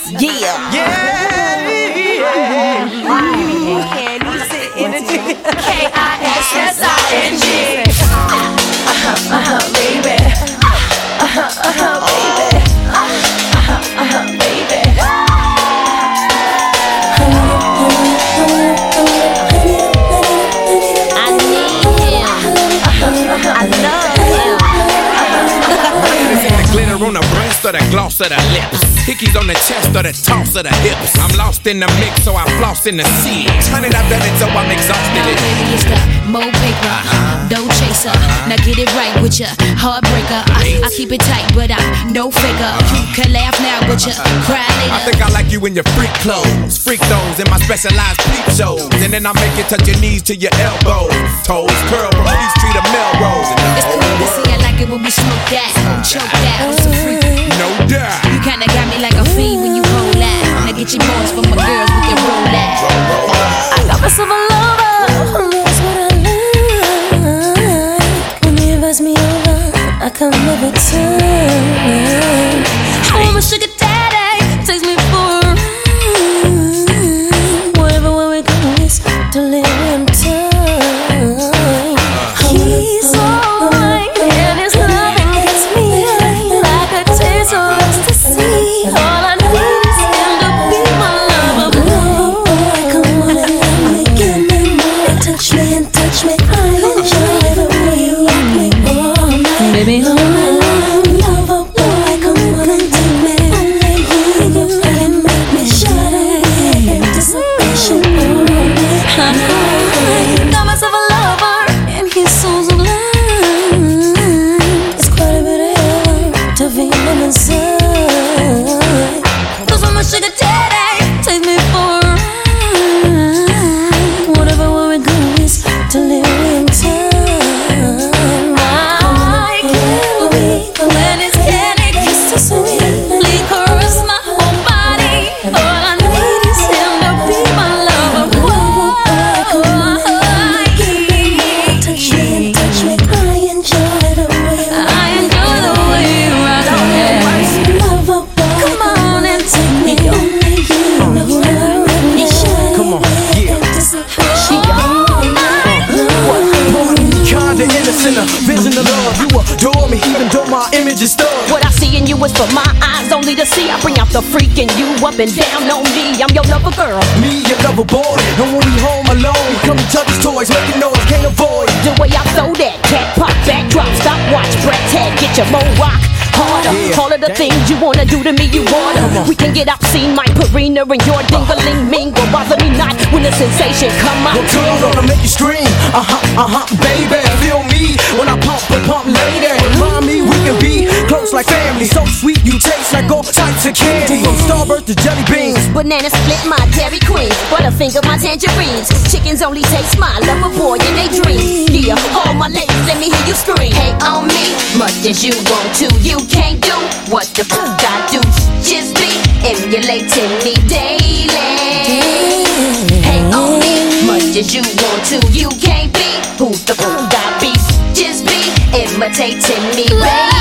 Yeah. Can you sit in the KISSING? Baby. Baby. Baby. I need him. I love him. The glitter on the breast or the gloss of the lips. Hickeys on the chest or the toss of the hips. I'm lost in the mix, so I floss in the sea. Turning I've done it, so I'm exhausted. Baby, it's the Mo paper, dough chaser. Now get it right with ya, heartbreaker. I keep it tight, but I'm no faker. You can laugh now, but you cry later. I think I like you in your freak clothes. Freak those in my specialized peep shows. And then I make you touch your knees to your elbows. Toes curl from Peachtree to Melrose. It's cool to see, I like it when we smoke that. Choke that, I'm so freak. No doubt. You kinda got me like a fiend when you roll out. Now get your boys for my girls, we can roll out. I got myself a lover who knows what I like. When he invites me over, I come every time. I want my sugar daddy, takes me for a ride. Whatever way we go is delirium time. He's alright, and his loving gets me high like a taste of ecstasy. All I need is him to be my lover. Boy, come on and let me get me more. Touch me and touch me. I enjoy the way you rock me all night, baby. All night long. Lover boy, come on and take me. Only you can make me shine. Anticipation all night. Got myself a lover, and he's so sublime. It's quite a bit of heaven to feel him inside. Cause I'm a sugar daddy, take me for a ride. Whatever way we go is delirium time. I can't wait when his candy kisses so sweetly caress my whole body. All I need is him to be my lover. Touch me and touch me. I enjoy the way you rock me. Lover boy, come on and take me. Only you know how to make me shine. Come on, yeah. Anticipation all night. Kinda innocent, a vision of love. You adore me even though my image is stuck. What I see in you is for my eyes only to see. I bring out the freak in you up and down on me. I'm your lover girl. Me, your lover boy. And when we home alone, come and touch his toys, making noise, can't avoid. The way I throw that cat pop backdrop, stop, watch, breath tag, get your mo rock harder. Yeah. All of the things you wanna do to me, you order. We can get obscene, my Purina and your dingling mingle. Bother me not when the sensation come out. Well, girl, gonna make you scream. Baby, feel me when I pump, lady. Remind me we can be close like family. So sweet, you taste like all types of candy. From Starburst to jelly beans. Banana split my Dairy Queen, Butterfinger my tangerines. Chickens only taste my lover boy in they dreams. Yeah, all my ladies, let me hear you scream. Hey on me, much as you want to, you can't do what the fuck I do. Just be emulating me daily. Hey on me, much as you want to, you can't be who the fuck I be. Just be imitating me, baby.